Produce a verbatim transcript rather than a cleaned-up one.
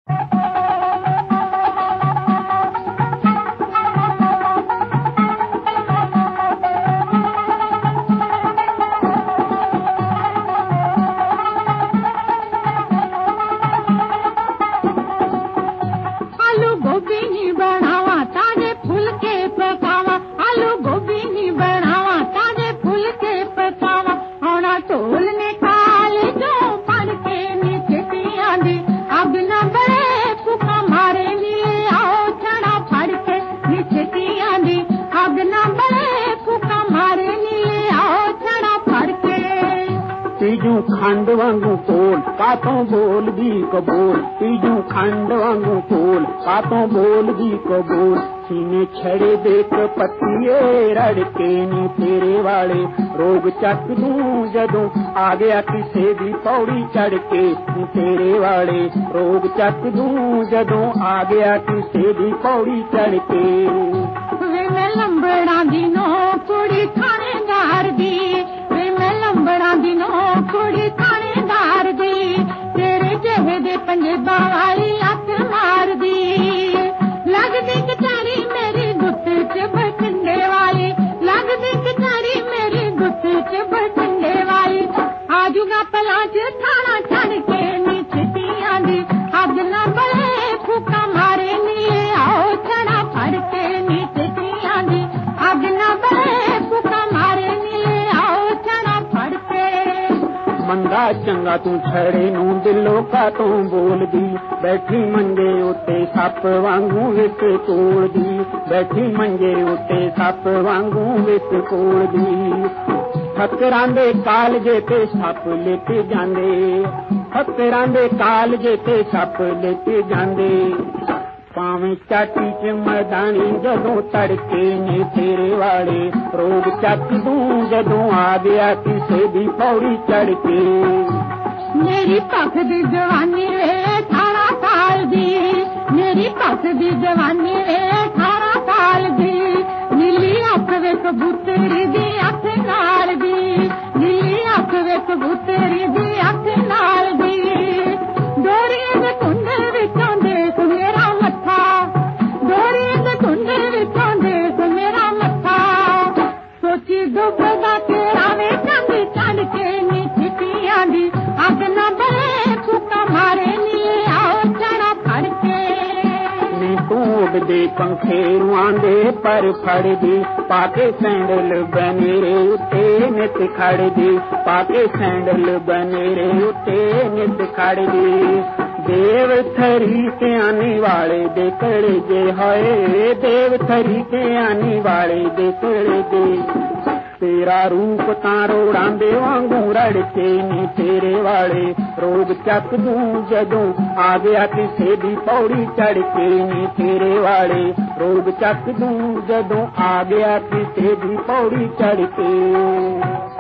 तीजू खंड वांगू कोल कातों बोल दी कबूल तीजू खंड वांगू कोल कातों बोल दी कबूल सीने छड़े देख पत्तिए रड़के नी तेरे वाले रोग चक दूं जदों आ गया किसे दी पौड़ी चढ़ के तेरे वाले रोग चक दूं जदों आ गया किसे दी पौड़ी चढ़ के वे मैं लंबड़ा दी नो कुड़ी थानेदार दी वे मैं लंबड़ा दी नो कुड़ी थानेदार दी तेरे जेहे दे पंजेबां वाली अख मार दी लगदी कचारी मेरी गुत्त च बठंडे वाली लगदी कचारी मेरी गुत्त च बठंडे वाली आजूगा पला च थाना छड़ के नी छिटियां दी अग ना बड़े फूका मारे नीले आओ छड़ा फड़ के नी छिटियां दी अग ना बड़े फूका मारे नीले आओ छड़ा फड़ के मंदा चंगा तू छड़े नू दिलों का तू बोल दी बैठी मंजे उत्ते सप वांगू विच कोल दी बैठी मंजे उत्ते सप वांगू विच कोल दी फकरां दे कालजे ते सप लेते जांदे फकरां दे कालजे ते सप लेते जांदे पावे चाटी च मर्दानी जदों तड़के ने तेरे वाले रोग चक दूं जदों आ गया किसे दी पौड़ी चढ़ के मेरी पख दी जवानी वे अठारह साल दी मेरी पख दी जवानी वे अठारह साल दी नीली अख वे कबूतरी दी अख नाल दी नीली अख वे कबूतरी दी अख नाल दी डोरियां दे कुंडे विचों देख मेरा मत्था डोरियां दे कुंडे विचों देख मेरा मत्था सोची डुबदा तेरा वे चंद चढ़ के नी छिटियां दी अग ना बड़े फूका मारे नी आओ चढ़ा फड़ के नी कूद दे पंखे रुआंदे पर फड़ दी पाके सैंडल बनेरे उत्ते नित खड़ दी पाके सैंडल बनेरे उत्ते नित खड़ दी देव थरी के आने वाले दे कड़े जे हाय देव थरी के आने वाले दे कड़े दे तेरा रूप तां रोड़ां दे वांगू रड़के नी तेरे वाले रोग चक दूं जदों आ गया किसे दी पौड़ी चढ़ के नी तेरे वाले रोग चक दूं जदों आ गया किसे दी पौड़ी चढ़ के।